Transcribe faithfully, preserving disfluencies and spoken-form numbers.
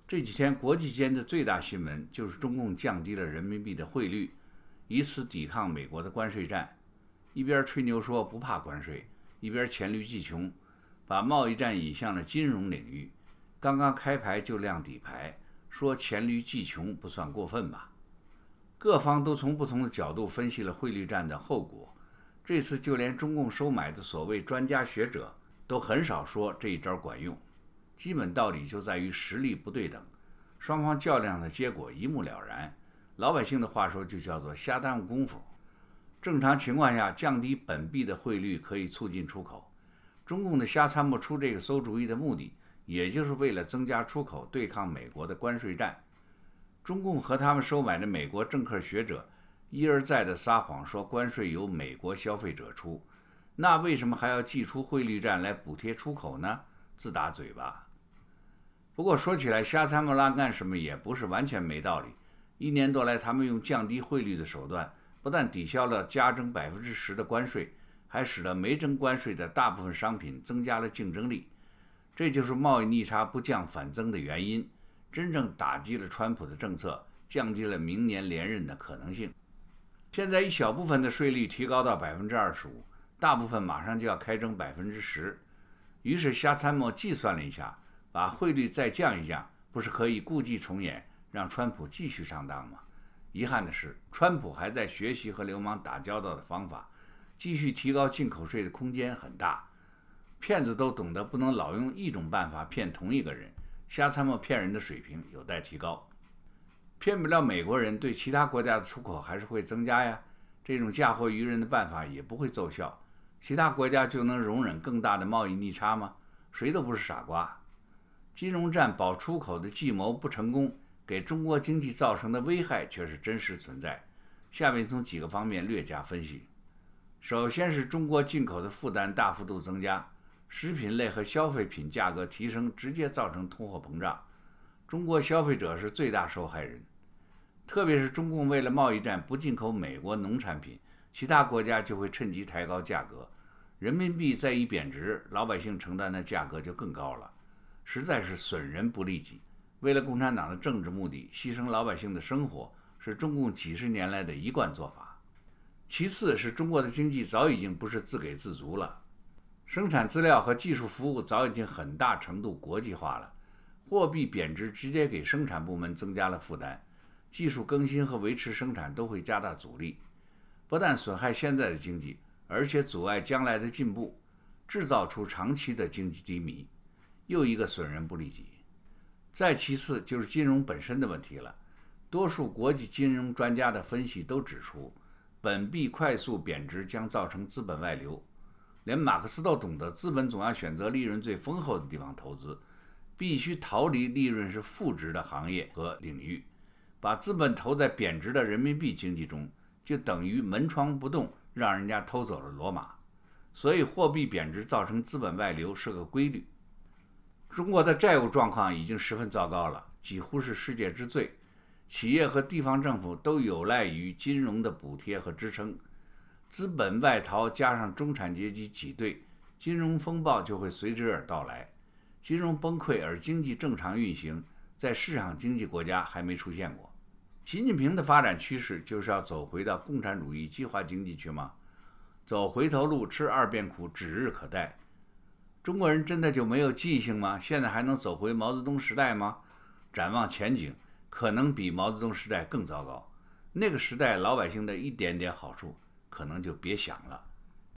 这几天国际间的最大新闻就是中共降低了人民币的汇率，以此抵抗美国的关税战。一边吹牛说不怕关税，一边黔驴技穷，把贸易战引向了金融领域。刚刚开牌就亮底牌，说黔驴技穷不算过分吧？各方都从不同的角度分析了汇率战的后果。这次就连中共收买的所谓专家学者都很少说这一招管用。基本道理就在于实力不对等，双方较量的结果一目了然。老百姓的话说就叫做瞎耽误功夫。正常情况下，降低本币的汇率可以促进出口。中共的瞎参谋出这个馊主意的目的，也就是为了增加出口，对抗美国的关税战。中共和他们收买的美国政客学者一而再的撒谎，说关税由美国消费者出，那为什么还要祭出汇率战来补贴出口呢？自打嘴巴。不过说起来，瞎参谋乱干什么也不是完全没道理。一年多来，他们用降低汇率的手段，不但抵消了加征百分之十的关税，还使得没征关税的大部分商品增加了竞争力。这就是贸易逆差不降反增的原因，真正打击了川普的政策，降低了明年连任的可能性。现在一小部分的税率提高到百分之二十五，大部分马上就要开征百分之十。于是瞎参谋计算了一下，把汇率再降一降，不是可以故伎重演，让川普继续上当吗？遗憾的是，川普还在学习和流氓打交道的方法，继续提高进口税的空间很大。骗子都懂得不能老用一种办法骗同一个人，瞎参谋骗人的水平有待提高。骗不了美国人，对其他国家的出口还是会增加呀。这种嫁祸于人的办法也不会奏效，其他国家就能容忍更大的贸易逆差吗？谁都不是傻瓜。金融战保出口的计谋不成功，给中国经济造成的危害却是真实存在。下面从几个方面略加分析。首先是中国进口的负担大幅度增加，食品类和消费品价格提升，直接造成通货膨胀。中国消费者是最大受害人。特别是中共为了贸易战不进口美国农产品，其他国家就会趁机抬高价格，人民币再一贬值，老百姓承担的价格就更高了，实在是损人不利己。为了共产党的政治目的，牺牲老百姓的生活，是中共几十年来的一贯做法。其次是中国的经济早已经不是自给自足了，生产资料和技术服务早已经很大程度国际化了，货币贬值直接给生产部门增加了负担，技术更新和维持生产都会加大阻力，不但损害现在的经济，而且阻碍将来的进步，制造出长期的经济低迷，又一个损人不利己。再其次就是金融本身的问题了，多数国际金融专家的分析都指出，本币快速贬值将造成资本外流，连马克思都懂得，资本总要选择利润最丰厚的地方投资，必须逃离利润是负值的行业和领域，把资本投在贬值的人民币经济中，就等于门窗不动，让人家偷走了罗马。所以货币贬值造成资本外流是个规律。中国的债务状况已经十分糟糕了，几乎是世界之最，企业和地方政府都有赖于金融的补贴和支撑。资本外逃加上中产阶级挤兑，金融风暴就会随之而到来。金融崩溃而经济正常运行，在市场经济国家还没出现过。习近平的发展趋势就是要走回到共产主义计划经济去吗？走回头路，吃二遍苦，指日可待。中国人真的就没有记性吗？现在还能走回毛泽东时代吗？展望前景，可能比毛泽东时代更糟糕。那个时代老百姓的一点点好处，可能就别想了。